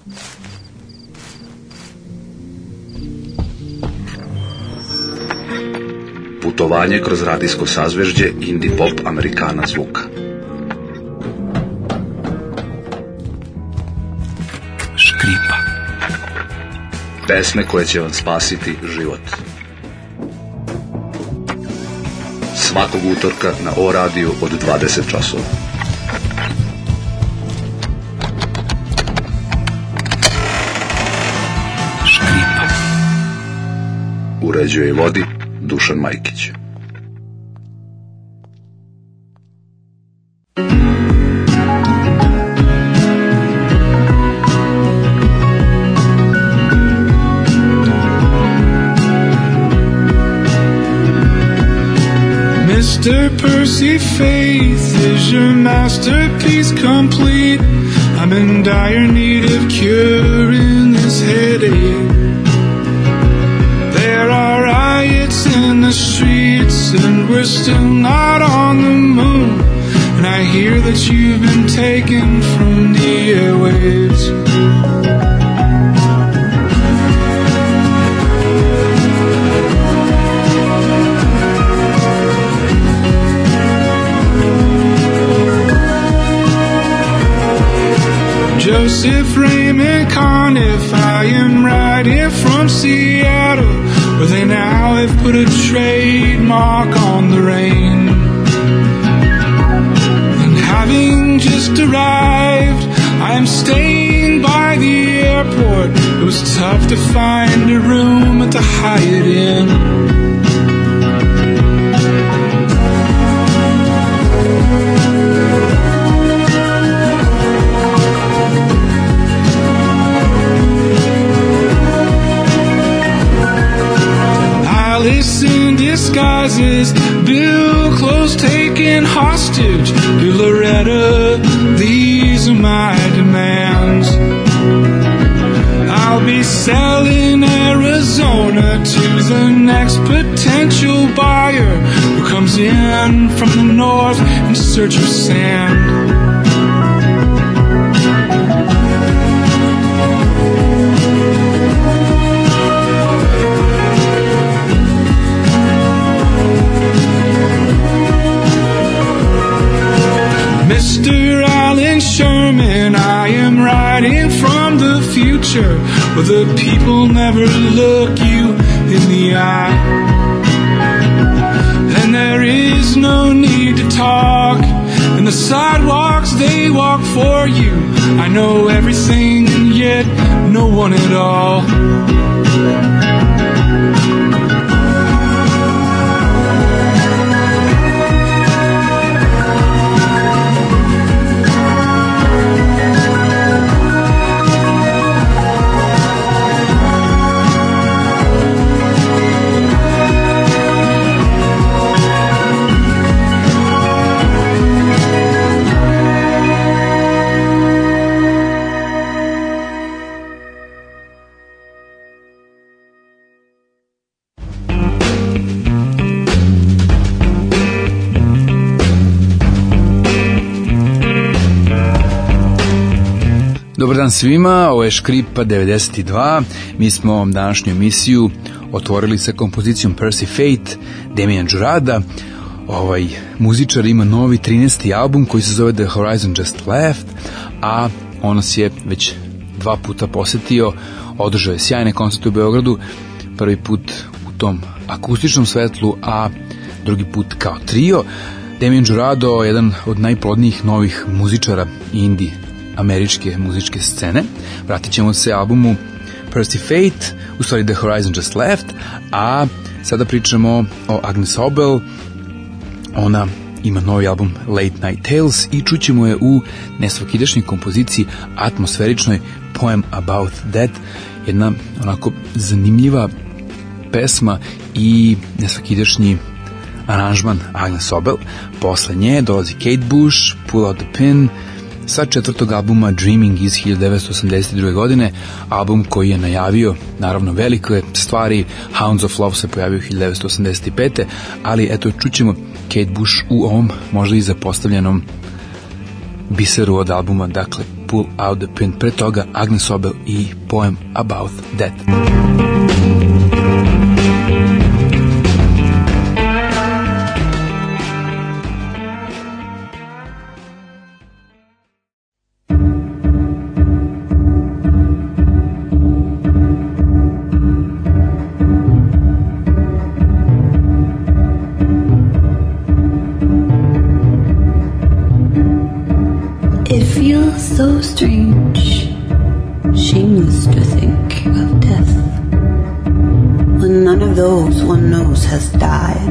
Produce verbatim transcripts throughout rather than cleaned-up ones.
Putovanje kroz radijsko sazvežđe indie pop Amerikana zvuka. Škripa. Pesme koje će vam spasiti život. Svakog utorka na O radiju od dvadeset časova. Škripa. Uređuje i vodi Dušan Majkić. Mister Percy Faith, is your masterpiece complete? I'm in dire need of curing this headache. There are riots in the streets and we're still not on the moon. And I hear that you've been taken from the airwaves. Joseph Raymond Conniff, I am writing from Seattle, where they now have put a trademark on the rain. And having just arrived, I am staying by the airport. It was tough to find a room at the Hyatt Inn. Alice in disguises, Bill clothes taken hostage. To Loretta, these are my demands. I'll be selling Arizona to the next potential buyer who comes in from the north in search of sand. Mister Alan Sherman, I am writing from the future, where the people never look you in the eye. And there is no need to talk, and the sidewalks, they walk for you. I know everything, and yet no one at all. Dobar dan svima, ovo je Škripa devedeset dva. Mi smo današnju emisiju otvorili sa kompozicijom Percy Faith, Demian Jurada. Ovaj muzičar ima novi trinaesti album koji se zove The Horizon Just Left, a on nas je već dva puta posetio, održao je sjajne koncerte u Beogradu, prvi put u tom akustičnom svetlu, a drugi put kao trio. Demian Jurado, jedan od najplodnijih novih muzičara indie američke muzičke scene. Vratit ćemo se albumu Percy Faith, u stvari The Horizon Just Left, a sada pričamo o Agnes Obel. Ona ima novi album Late Night Tales i čućemo je u nesvakidašnjoj kompoziciji, atmosferičnoj Poem About That, jedna onako zanimljiva pesma i nesvakidašnji aranžman Agnes Obel. Posle nje dolazi Kate Bush, Pull Out the Pin, sa četvrtog albuma Dreaming iz hiljadu devetsto osamdeset druge. godine, album koji je najavio naravno velike stvari. Hounds of Love se pojavio hiljadu devetsto osamdeset pete. ali eto čućemo Kate Bush u ovom možda i zapostavljenom biseru od albuma, dakle Pull Out the Pin, pre toga Agnes Obel i Poem About That. So strange, shameless to think of death, when none of those one knows has died.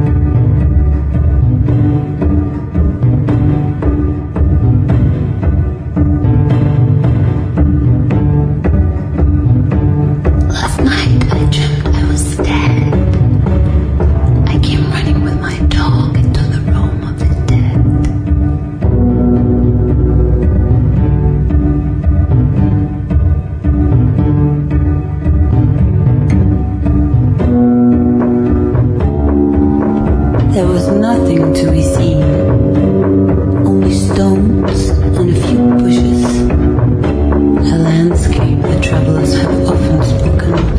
Last night I dreamt I was dead. I came running with my dog into the realm of the dead. There was nothing to be seen, only stones and a few bushes, a landscape the travelers have often spoken of.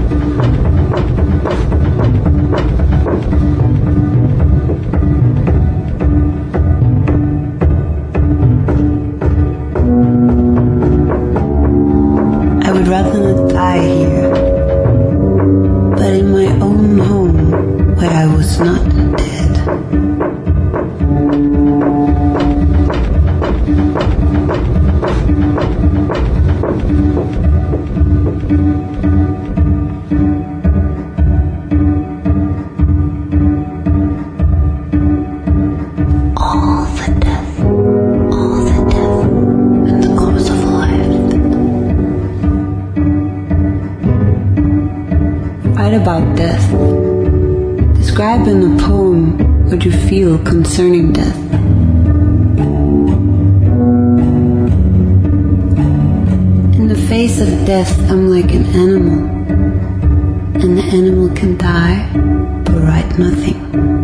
I would rather not die here, but in my own home where I was not dead. All the death, all the death in the course of life. Write about death. Describe in a poem what you feel concerning death. In the face of death, I'm like an animal, and the animal can die, but write nothing.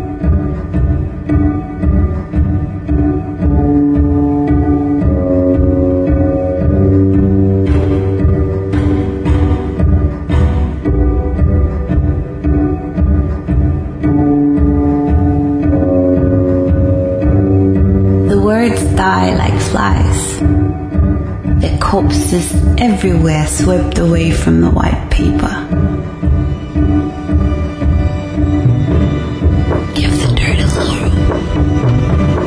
Die like flies. Their corpses everywhere swept away from the white paper. Give the dirt a little room.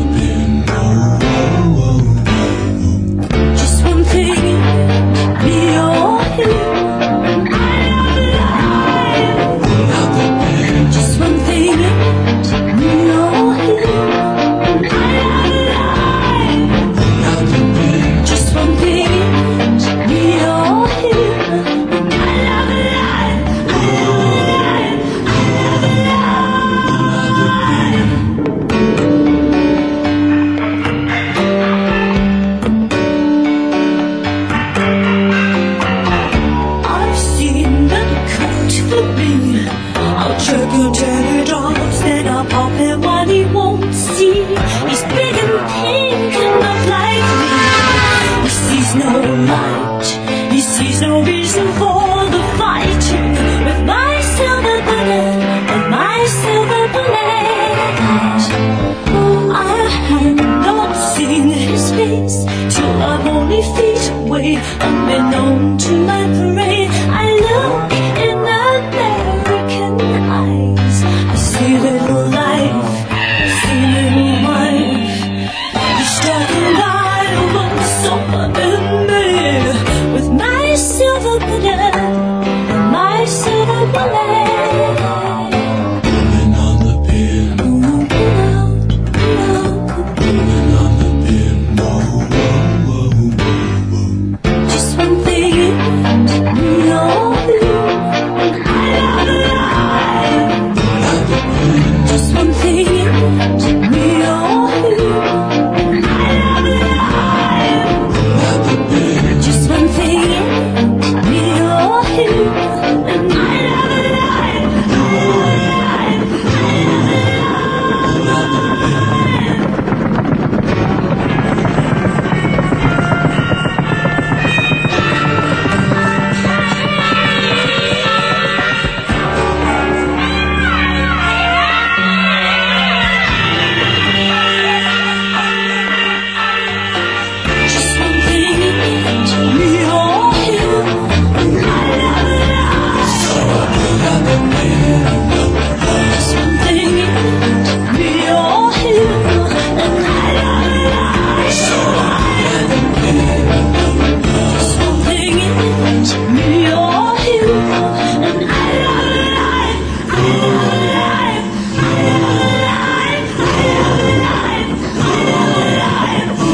Just one thing, be light. He sees no reason for the fighting with my silver bullet, with my silver bullet. I had not seen his face till I'm only feet away, unbeknown to my parade. I look in American eyes, I see little life, I see little wife. He's talking right over sofa in bed with my silver bullet, my silver bullet. Pulling on the pin, pulling on the pin, whoa, whoa, whoa, whoa. Just one thing you know, and I love life. Just one thing we all do, and I love life. Just one thing we all do, and I love life. Just one thing we all do, and I love life. Just one thing we all do, and I love life. Just one thing we all do, and I love life. I love life. I love life. I love life. I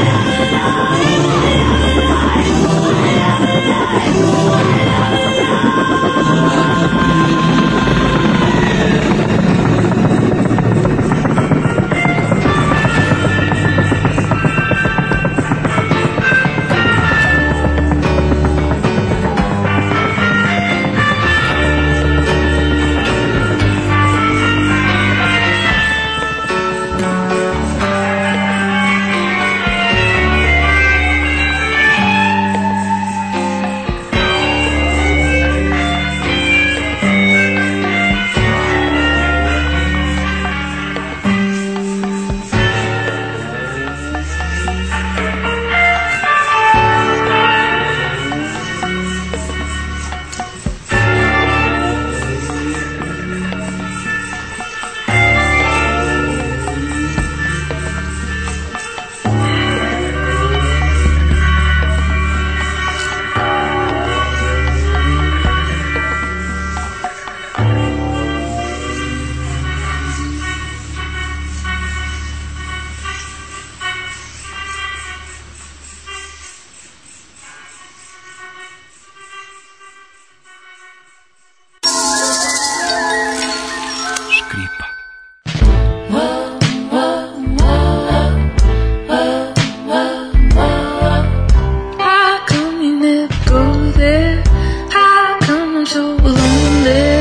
Škripa. How come you never go there? How come I'm so lonely?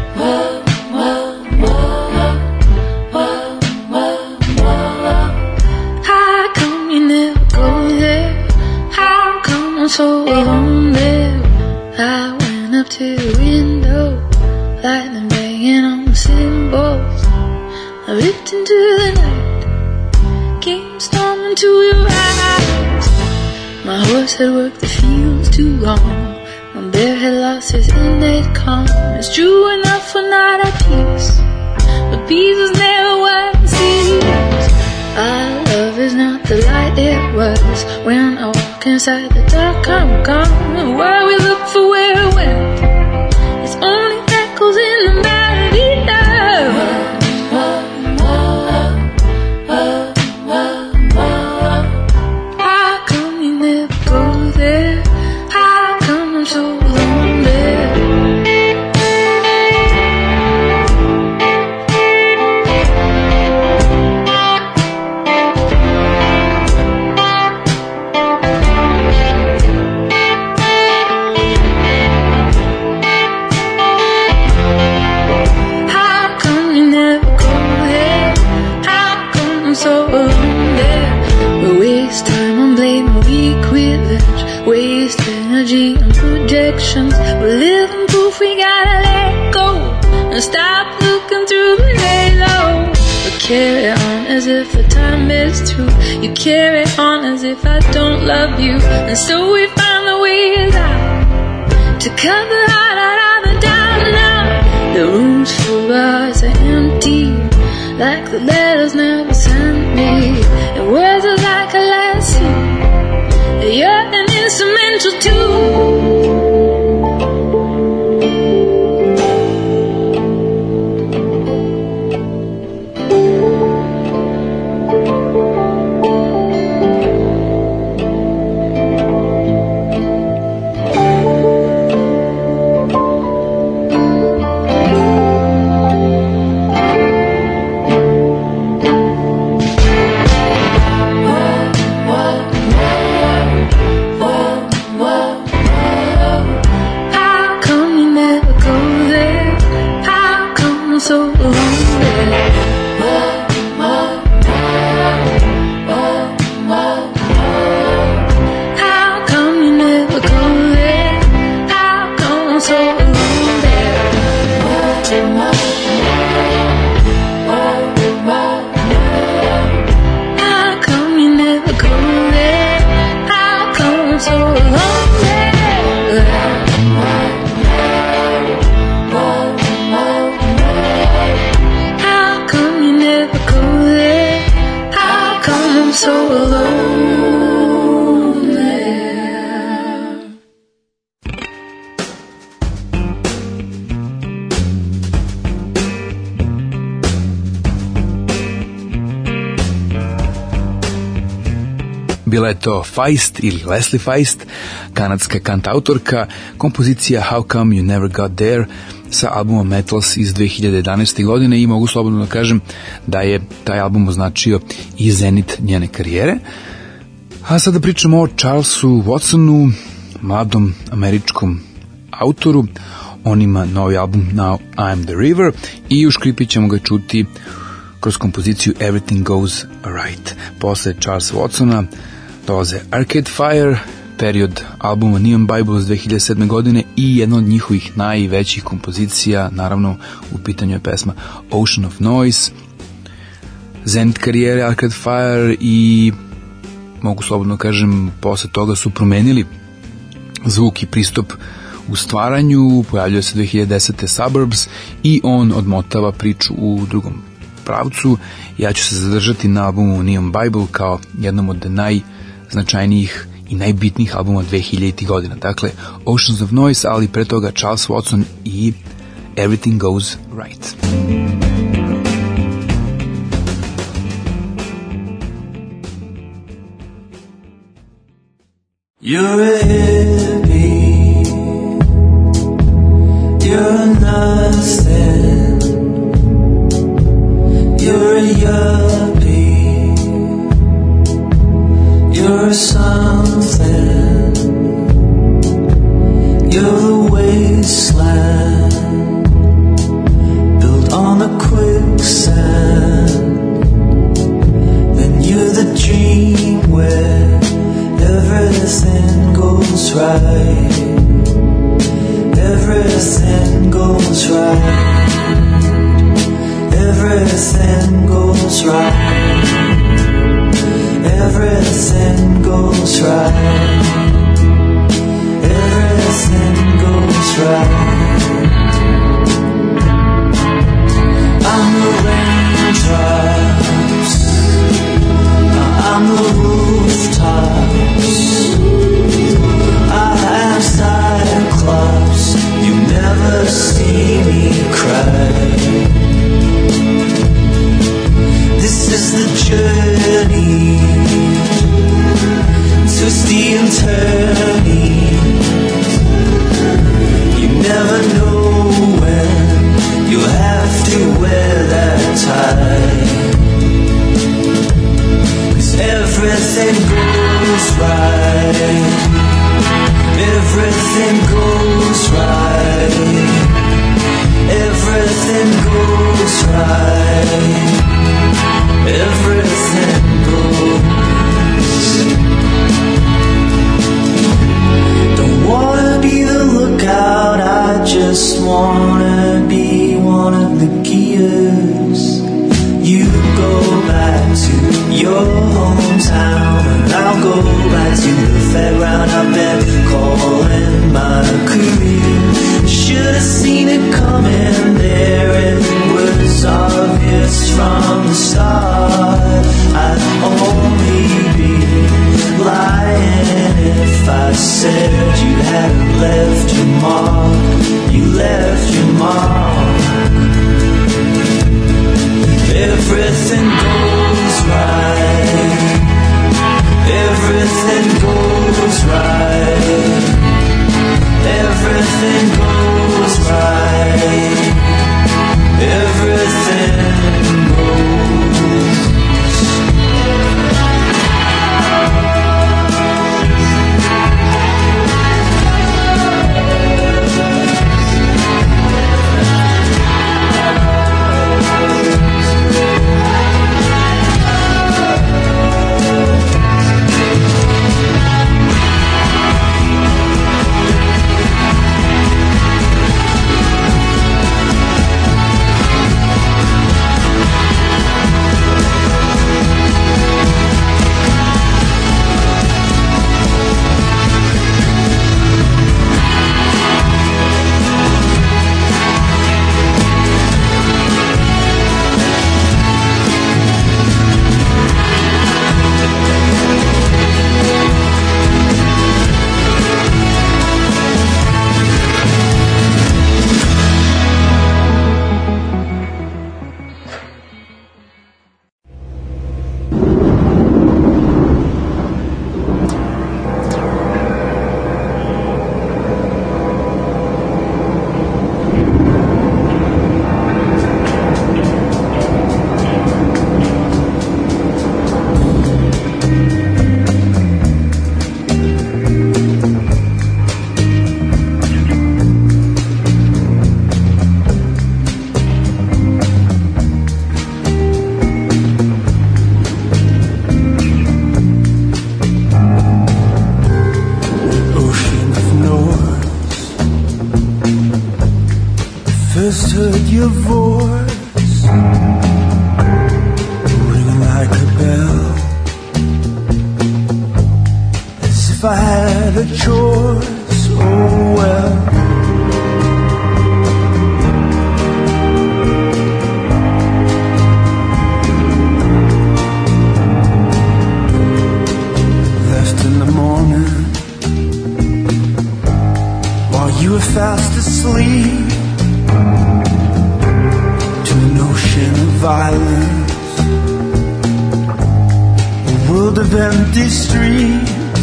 How come you never go there? How come I'm so lonely? I went up to the window, lightning banging on the cymbals. I looked into the night, came storming to your eyes. My horse had worked the fields too long, my bear had lost his innate calm. It's true enough for not at peace, but peace is never what it seems. Our love is not the light it was when I walk inside the dark. I'm gone, and where we look for where it went, it's only echoes in the melody now. How come you never go there? How come I'm so lonely? waste energy on projections. We're living proof we gotta let go and stop looking through the halo. We carry on as if the time is through. You carry on as if I don't love you, and so we find the ways out to cut the heart out of the doubt. Now the rooms full of are empty, like the letters never sent me, and words are like a lesson. You're an instrumental too. Bila je to Feist ili Leslie Feist, kanadska kantautorka, kompozicija How Come You Never Got There sa albumom Metals iz dve hiljade jedanaeste. godine i mogu slobodno da kažem da je taj album označio i zenit njene karijere. A sada pričamo o Charlesu Watsonu, mladom američkom autoru. On ima novi album Now I'm the River i u škripi ćemo ga čuti kroz kompoziciju Everything Goes Right. Posle Charlesa Watsona dolaze Arcade Fire, period albuma Neon Bible iz dve hiljade sedme. godine i jedna od njihovih najvećih kompozicija, naravno u pitanju je pesma Ocean of Noise, zenit karijere Arcade Fire, i mogu slobodno kažem posle toga su promenili zvuk i pristup u stvaranju. Pojavljuje se dve hiljade desete. Suburbs i on odmotava priču u drugom pravcu. Ja ću se zadržati na albumu Neon Bible kao jednom od najznačajnijih i najbitnijih albuma dve hiljaditih. godina. Dakle, Oceans of Noise, ali pre toga Charles Watson i Everything Goes Right. You're a hippie, you're nothing, you're a yuppie, you're something, you're the wasteland, built on a quicksand, then you're the dream where everything goes right, everything goes right, everything goes right, everything goes right, everything goes right. I'm the raindrops, I'm the rooftops, I am Cyclops, you never see me cry. This is the journey, twisty and turning, you never know when you'll have to wear that tie. Everything goes right, everything goes right, everything goes right, everything goes. wanna be one of the gears. You go back to your hometown, and I'll go back to the fairground. I've been calling my career. Should have seen it coming there. It was obvious from the start. I'd only be lying if I said you hadn't left your mark. You left your mark. Everything goes right. Everything goes right. Everything goes right. Everything goes. First heard your voice ringing like a bell, as if I had a choice. Oh well, left in the morning while you were fast asleep, violence, a world of empty streets.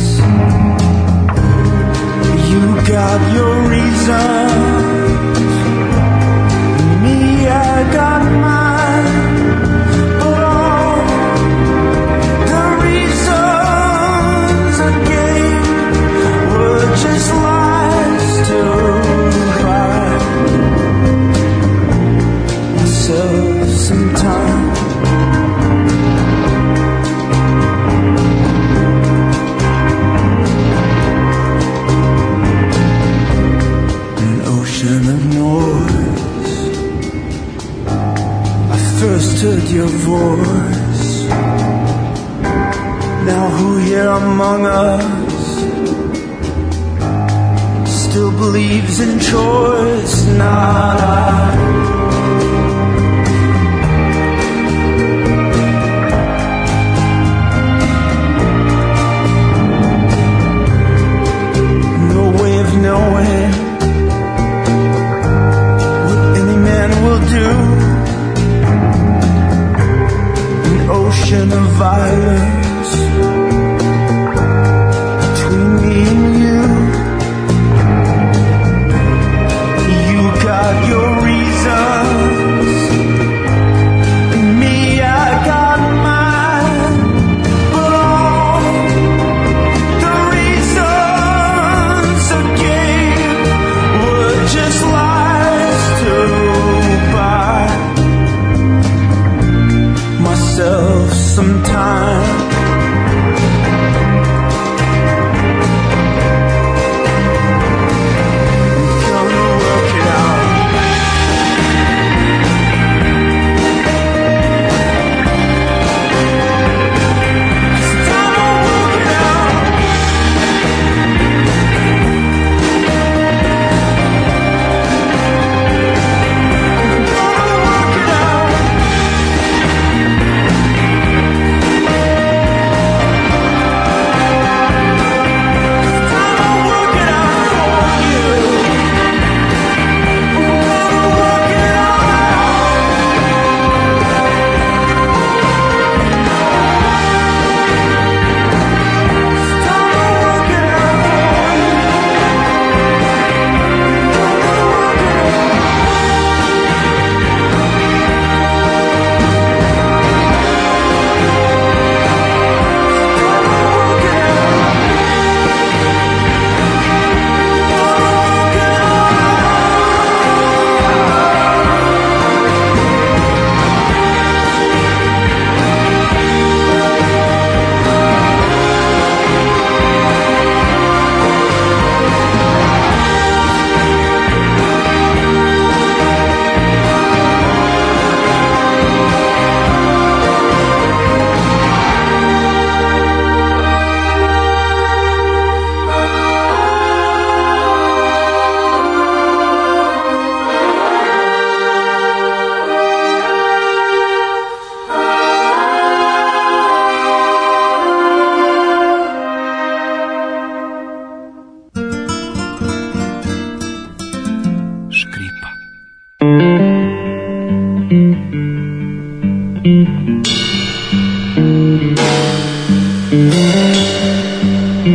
You got your reasons, me I got mine, but all the reasons I gave were just lies to buy myself some time. An ocean of noise, I first heard your voice. Now who here among us still believes in choice? Not I. Knowing what any man will do, an ocean of violence between me and you. You got your reasons.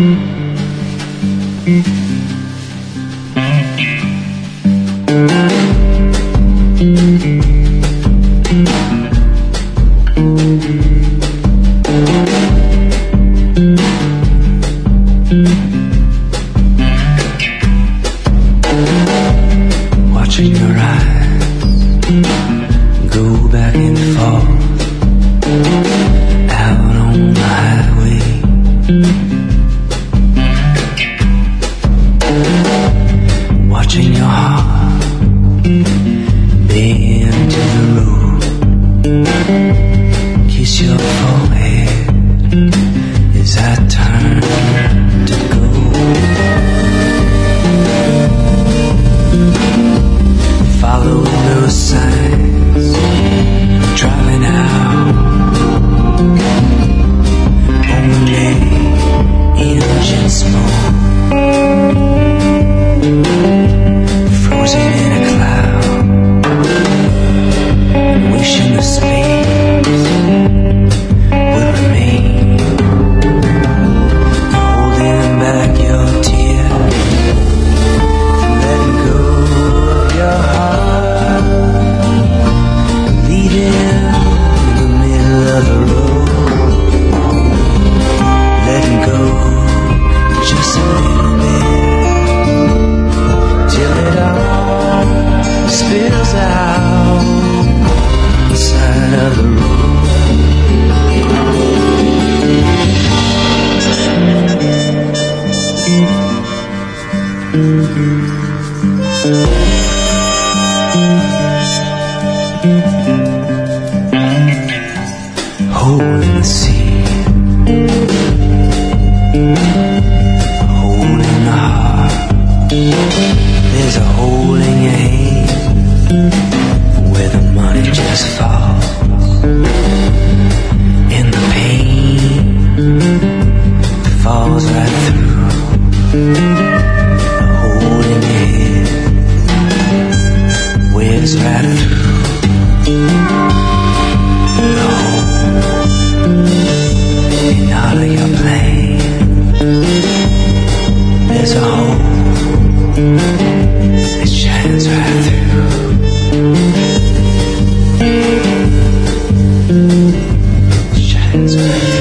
Watching your eyes go back and forth out on the highway. Watching your heart bend to the road, kiss your forehead as I turn to go. Follow those signs, driving out, only engine smoke, frozen in a cloud, wishing the space would remain, holding back your tears, letting go of your heart, leading in the middle of the road, letting go just a little bit, till it all spills out the side of the road. Hole in the sea, hole in the heart. There's a hole in your hand where the money just falls, and the pain falls right through. The hole in your head wears right through. The hole in all of your plans. There's a hole that shines right through. Shines right through.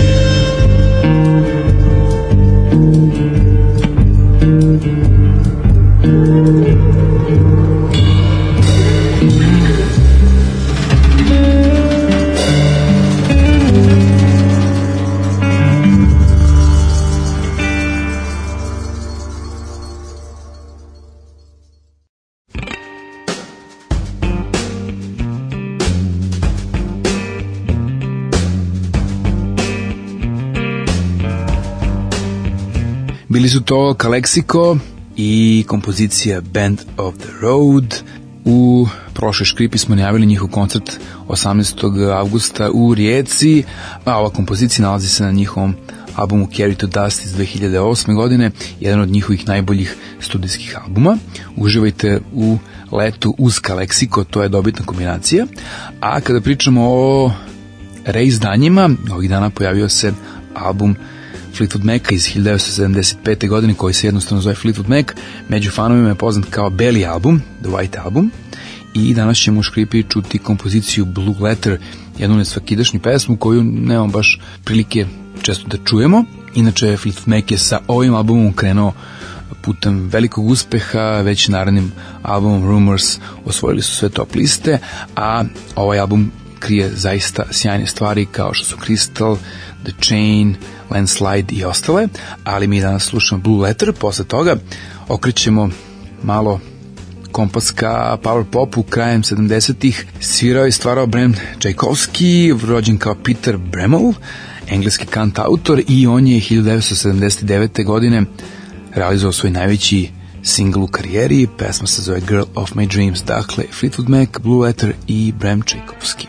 Bili su to Calexico i kompozicija Band of the Road. U prošloj škripi smo najavili njihov koncert osamnaestog avgusta u Rijeci, a ova kompozicija nalazi se na njihovom albumu Carry to Dust iz dve hiljade osme godine, jedan od njihovih najboljih studijskih albuma. Uživajte u letu uz Calexico, to je dobitna kombinacija. A kada pričamo o reizdanjima, ovih dana pojavio se album Fleetwood Maca iz hiljadu devetsto sedamdeset pete godine, koji se jednostavno zove Fleetwood Mac. Među fanovima je poznat kao Belly album, The White album, i danas ćemo u škripi čuti kompoziciju Blue Letter, jednu nesvakidašnju pesmu koju nemamo baš prilike često da čujemo. Inače, Fleetwood Mac je sa ovim albumom krenuo putem velikog uspeha, već narednim albumom Rumors osvojili su sve top liste, a ovaj album krije zaista sjajne stvari kao što su Crystal, The Chain, Landslide i ostale, ali mi danas slušamo Blue Letter. Posle toga okrećemo malo kompas ka power popu krajem sedamdesetih. Svirao i stvarao Bram Čajkovski, rođen kao Peter Bremel, engleski kantautor, i on je hiljadu devetsto sedamdeset devete godine realizovao svoj najveći singl u karijeri. Pesma se zove Girl of My Dreams. Dakle, Fleetwood Mac, Blue Letter i Bram Čajkovski.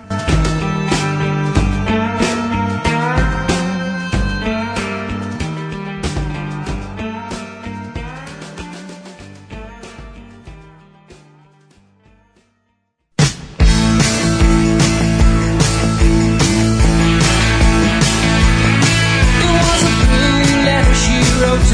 Wrote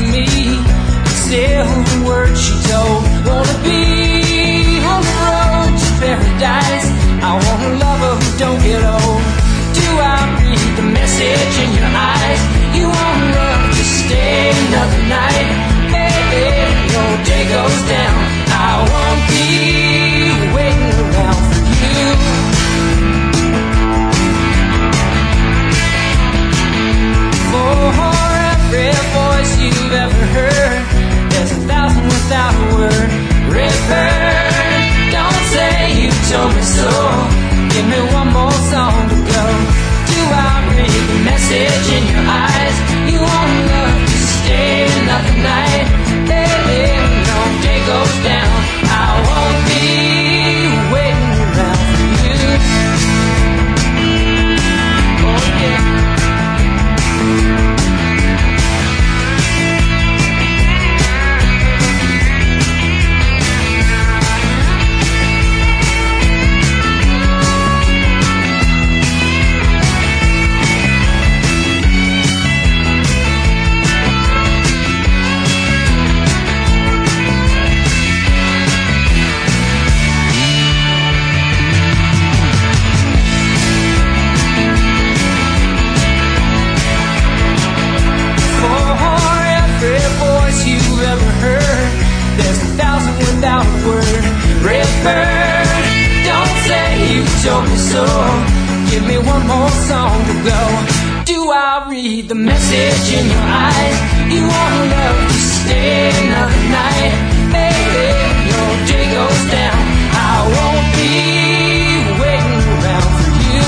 told me so. Give me one more song to go. Do I read the message in your eyes? You want love to stay another night. Maybe your day goes down. I won't be waiting around for you.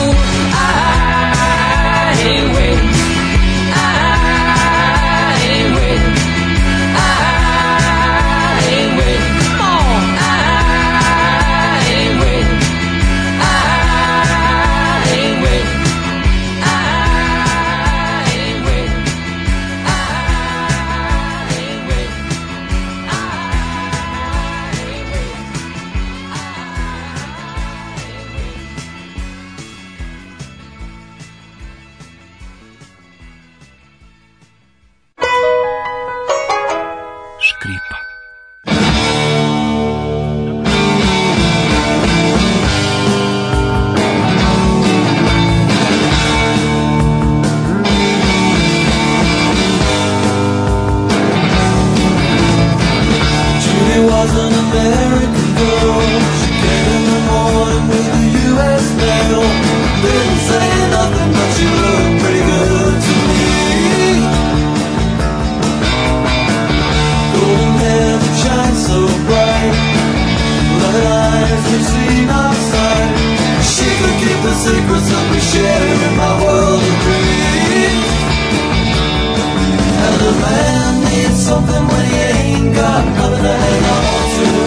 I ain't waiting. I ain't waiting. I ain't waiting. Come on. I ain't waiting. I ain't waiting. Something when he ain't got nothing to hang on to.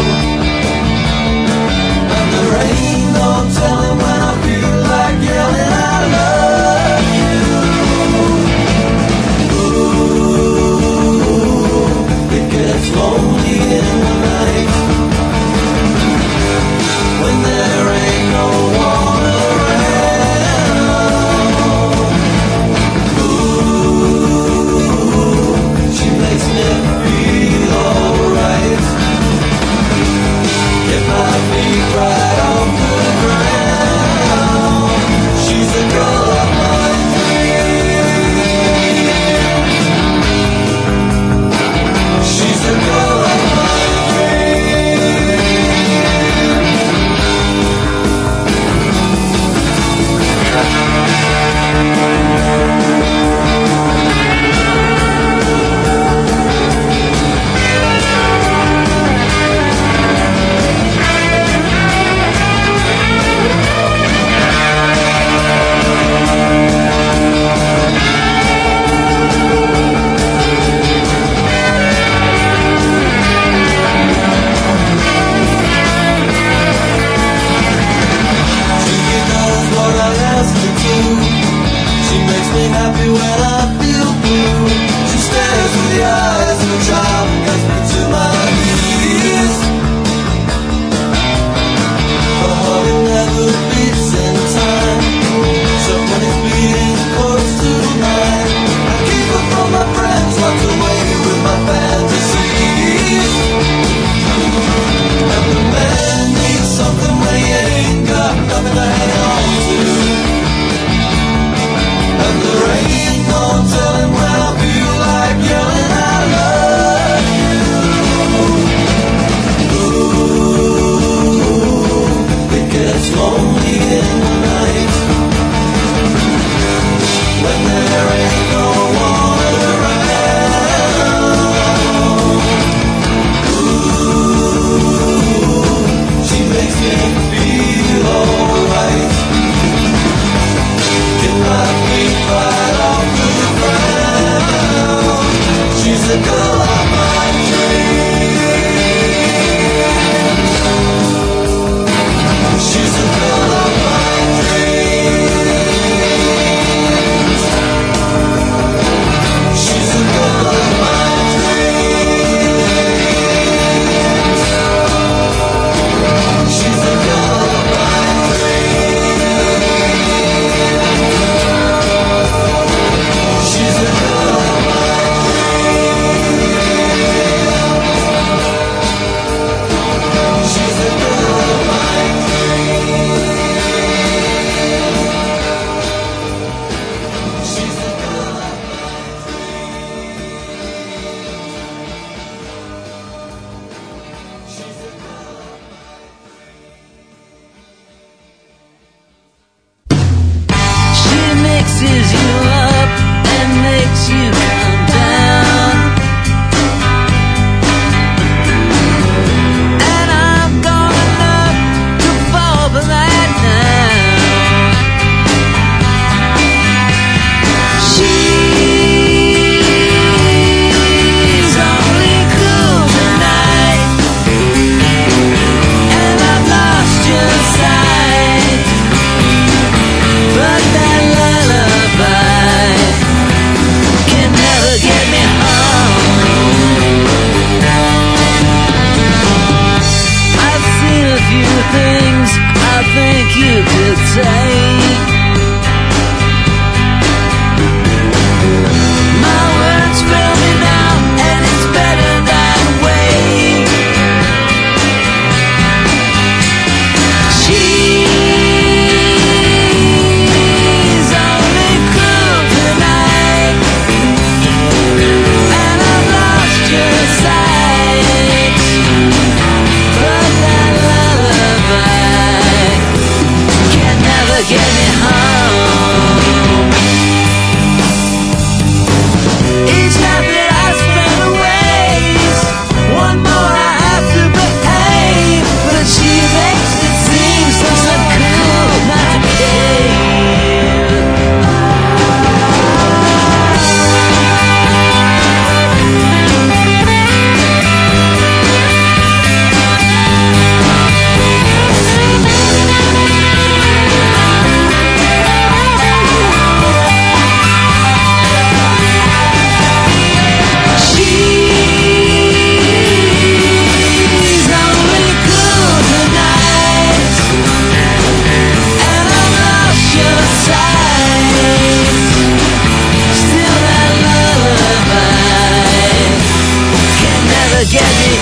get me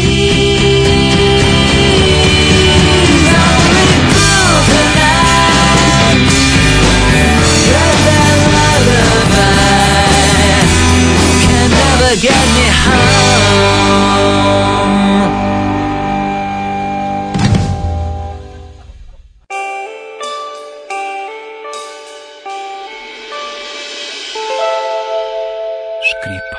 cheese. Only through the night, dread that lullaby can never get me home. Škripa.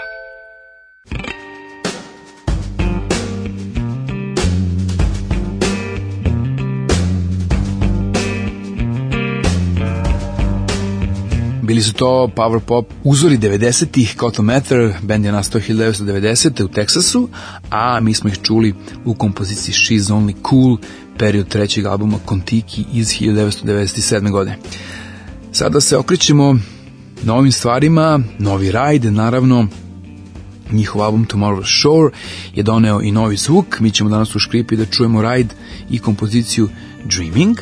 Bili su to power pop uzori devedesetih, Cotton Mather, band je nastao hiljadu devetsto devedesete u Teksasu, a mi smo ih čuli u kompoziciji She's Only Cool, period trećeg albuma Kon-Tiki iz hiljadu devetsto devedeset sedme. godine. Sada se okrećemo novim stvarima, novi Ride, naravno, njihov album Tomorrow's Shore je doneo i novi zvuk. Mi ćemo danas u Škripi da čujemo Ride i kompoziciju Dreaming,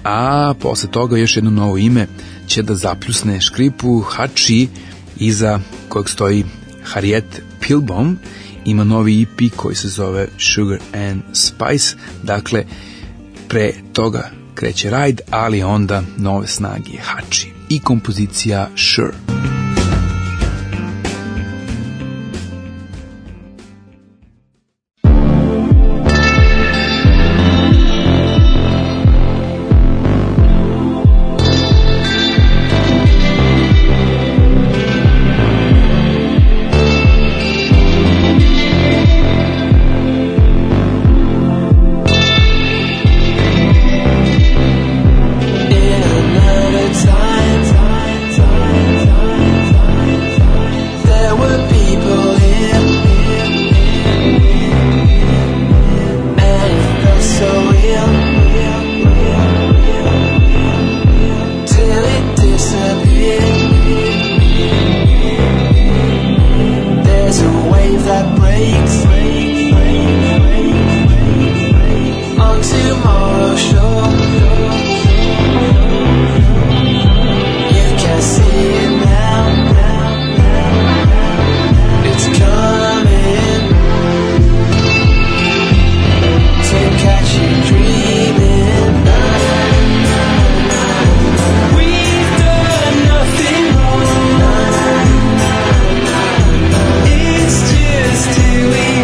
a posle toga još jedno novo ime će da zapljusne Škripu. Hachi, iza kojeg stoji Harriet Pilbom, ima novi E P koji se zove Sugar and Spice. Dakle, pre toga kreće Ride, ali onda nove snage Hachi i kompozicija Sure. It's just too easy.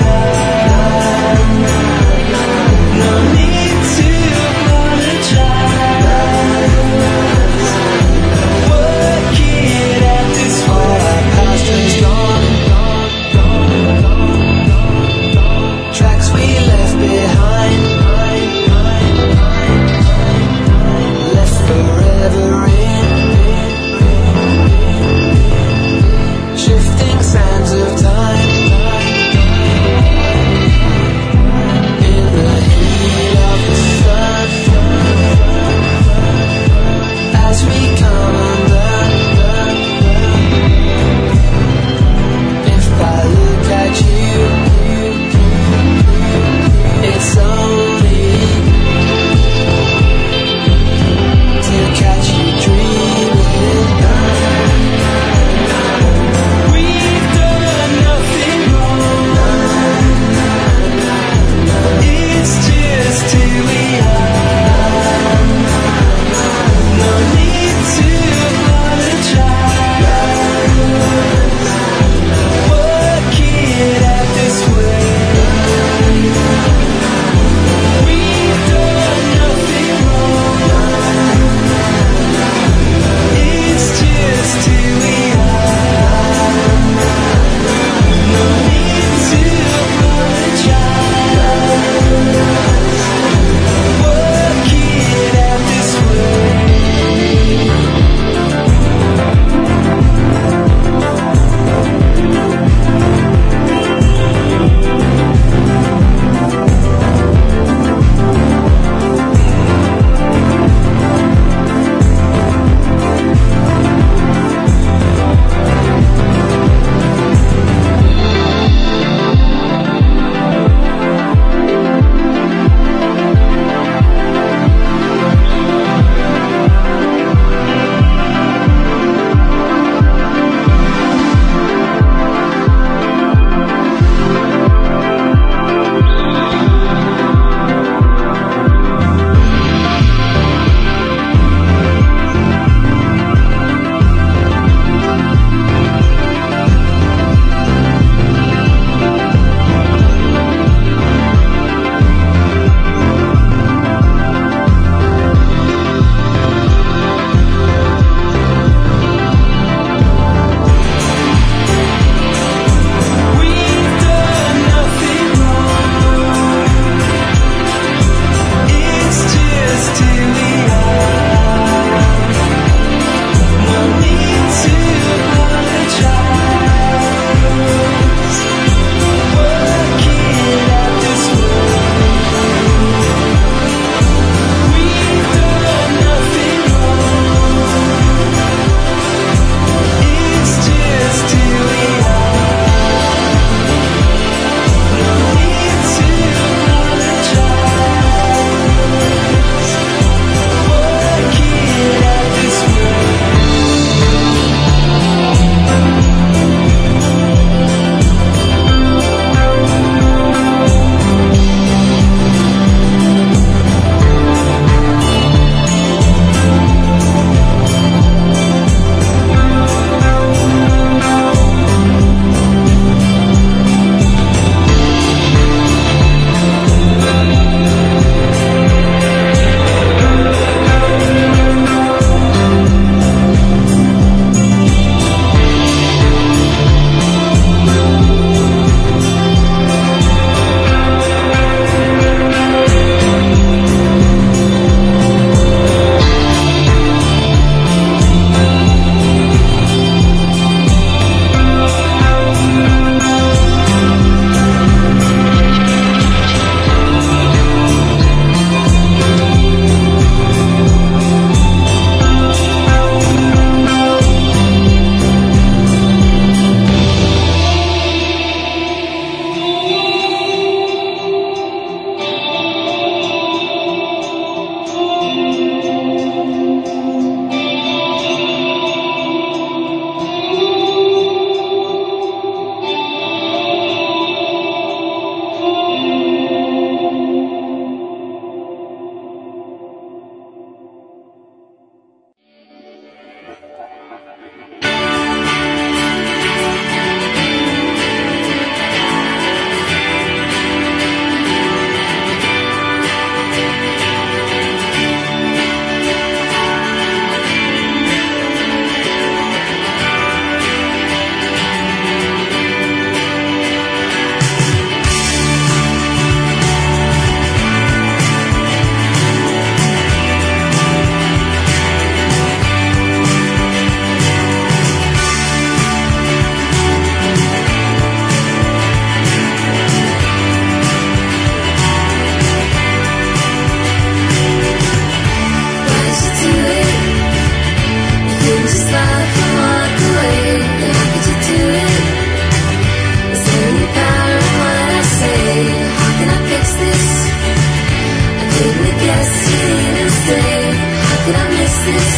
this.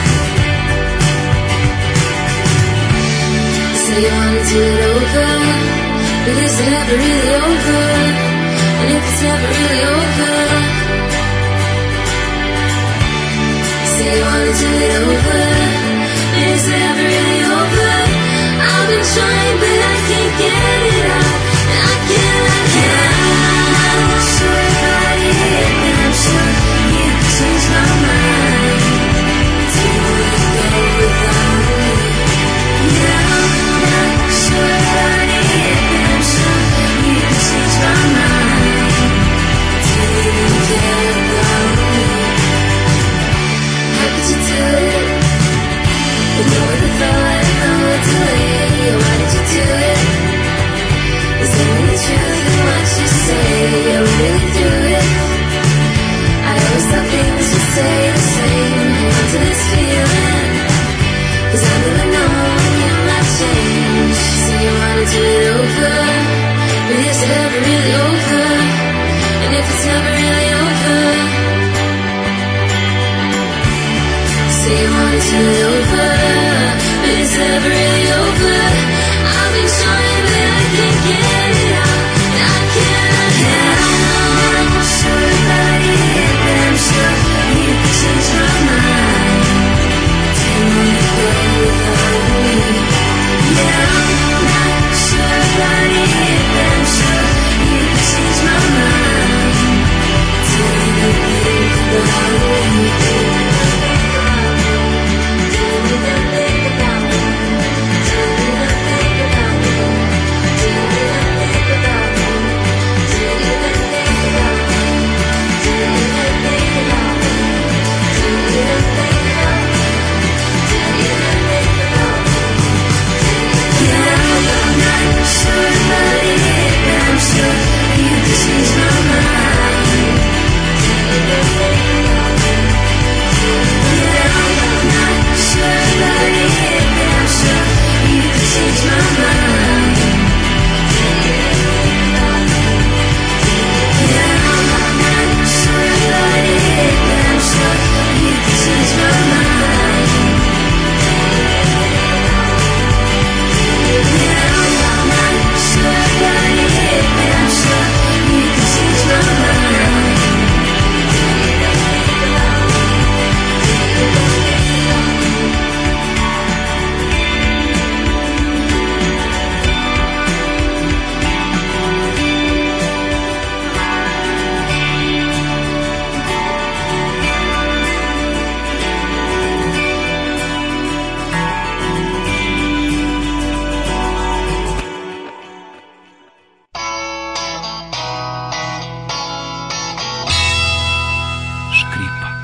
So you wanna do it over, but is it ever really over? And if it's never really over, so you wanna do it over, but is it ever really over? I've been trying but I can't get it out, and I can't, I can't. I'm not sure about it, but I'm sure you can change my mind. Do you wanna go without me? Yeah, I'm not sure about it, but I'm sure you can change my mind. Do you even care about me? How could you do it? With no one that felt like I would do it. Why did you do it? Is there any truth in what you say? Are we really through it? I always thought things would stay the same. Hang on to this feeling, 'cause I never know when you might change. So you wanna do it over, but is it ever really over? And if it's never really over, so you wanna do it over, but is it ever really over? I've been trying but I can't get it out, and I can't, I can't. I'm not sure about it, but I'm sure you can change my mind. Do you wanna go without me? Yeah, I'm not sure about it, but I'm sure you can change my mind. Do you even think about me? Do you even think about me? Do you even think about me? Do you even think about me? Do you even think about me? Do you even think about me? Do you even think about me? Do you even think about me? Yeah, I'm not sure about it, but I'm sure you can change my mind. Do you even think about me? Yeah, I'm not sure about it, but I'm sure you can change my mind. Do you even think about me? Yeah, I'm not sure about it, but I'm sure you can change my mind. Yeah, I'm not sure about it, but I'm sure you can change my mind. Škripa.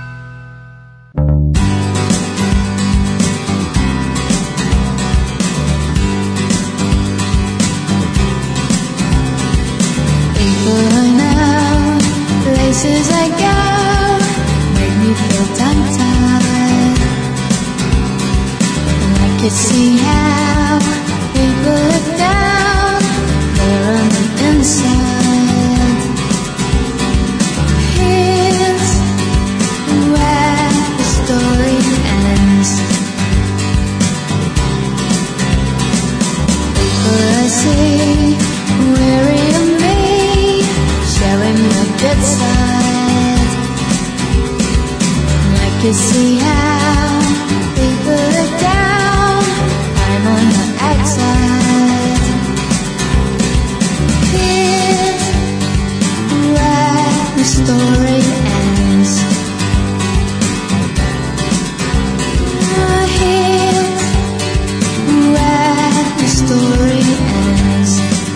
People I know, places I go, make me feel tongue-tied. And I can see how people look down there on the inside. Here's where the story ends. People I see weary of me, showing the good side. And I can see how people look down, I'm on the outside. Here's where the story ends. Here's where the story ends.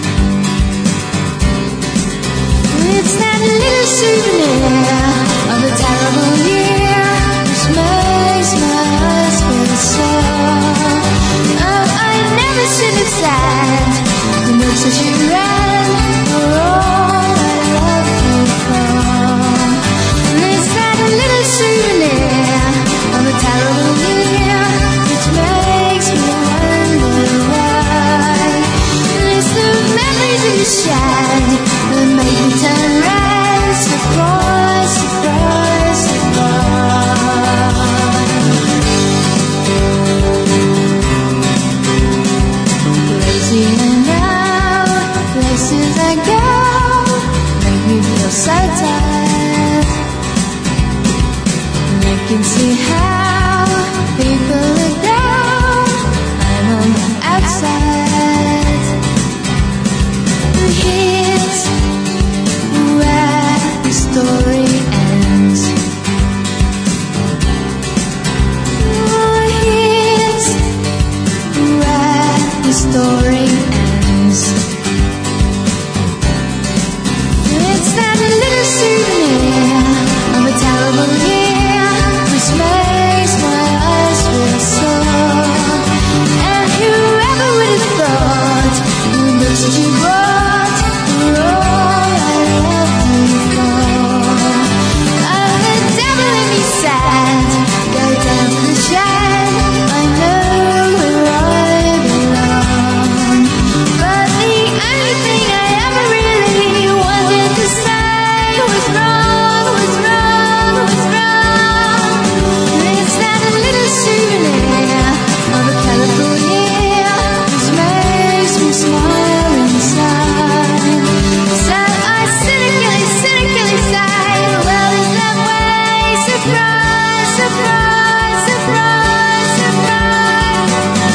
It's that little souvenir of a terrible year which makes my heart feel sore. Oh, I never should have said the notes that you read were all I loved you for. And it's that little souvenir of a terrible year which makes me wonder why. And it's the memories that you shared that make me turn red so cold. can see how people are down. I'm on the outside. And here's where the story ends. Oh, here's where the story ends. It's that little souvenir of a terrible year which makes my eyes feel sore. And whoever would have thought the books that you bought were all I left you for? Oh, the devil in me said, go down to the shed, I know where I belong. But the only thing I ever really wanted to say was wrong, was wrong, was wrong. It's that little souvenir of a colorful year which makes me smile inside. So I cynically, cynically say, well, is that way? Surprise, surprise, surprise, surprise.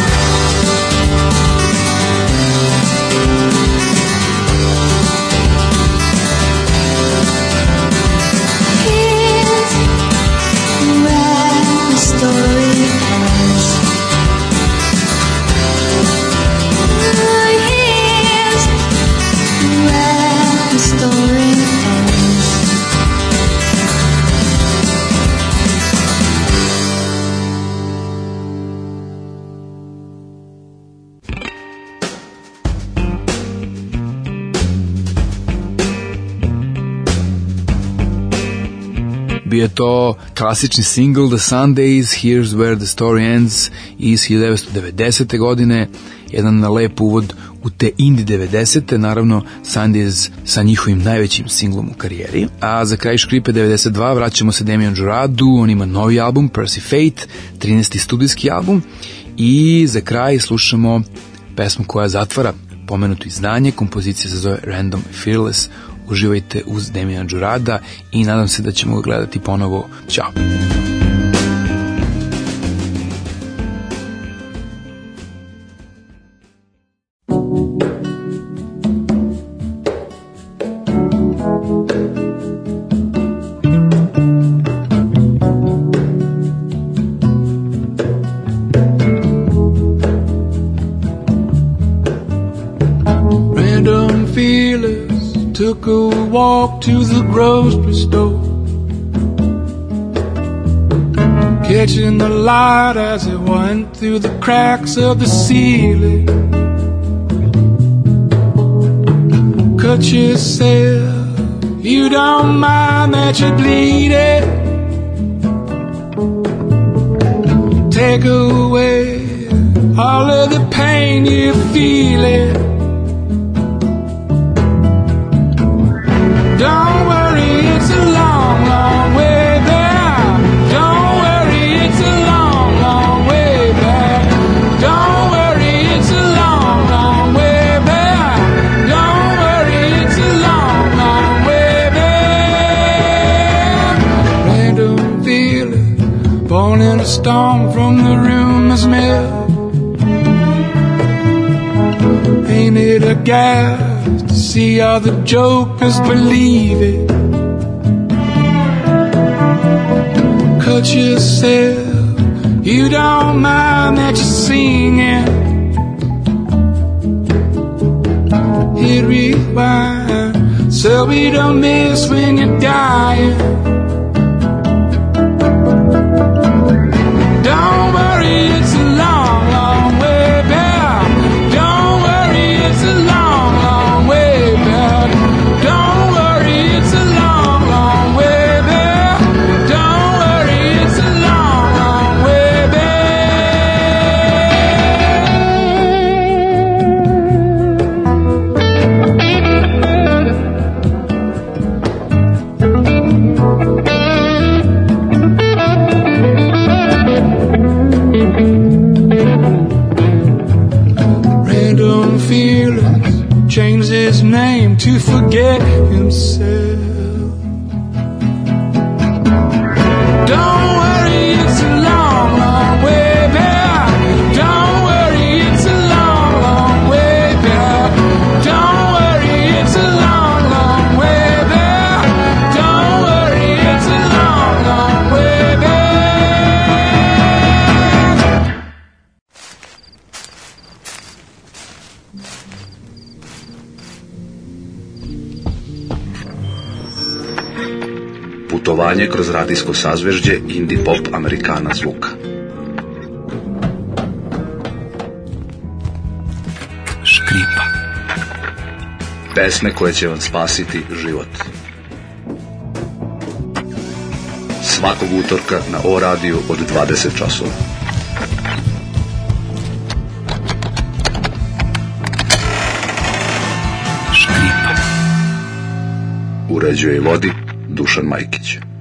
Here's where the story ends. Oh, here's where the story ends. Bio je to klasični single The Sundays, Here's Where the Story Ends iz hiljadu devetsto devedesete. godine, jedan lep uvod u te indie devedesete, naravno Sundays sa njihovim najvećim singlom u karijeri. A za kraj škripe devedeset dva vraćamo se Damien Juradu, on ima novi album Percy Fate, trinaesti studijski album, i za kraj slušamo pesmu koja zatvara pomenuto izdanje, kompozicija se zove Random Fearless. Uživajte uz Damiena Jurada i nadam se da ćemo ga gledati ponovo. Ćao! Random feelers took a walk to the grocery store, catching the light as it went through the cracks of the ceiling. Cut yourself, you don't mind that you're bleeding. Take away all of the pain you're feeling. Don't worry, it's a long, long way there. Don't worry, it's a long, long way back. Don't worry, it's a long, long way back. Don't worry, it's a long, long way back. Random feeling, born in a storm from the rumor's mill. Ain't it a gas? See all the jokers believe it. Cut yourself, you don't mind that you're singing. Hit rewind, so we don't miss when you're dying. Don't worry, it's a long, long way back. Don't worry, it's a long, long way back. Don't worry, it's a long, long way back. Don't worry, it's a long, long way back. Random feelings, changed his name to forget himself. Don't worry, Putovanje kroz radijsko sazvežđe indie pop Amerikana zvuka. Škripa. Pesme koje će vam spasiti život. Svakog utorka na O radiju od dvadeset časova. Škripa. Uređuje i vodi Dušan Majkić.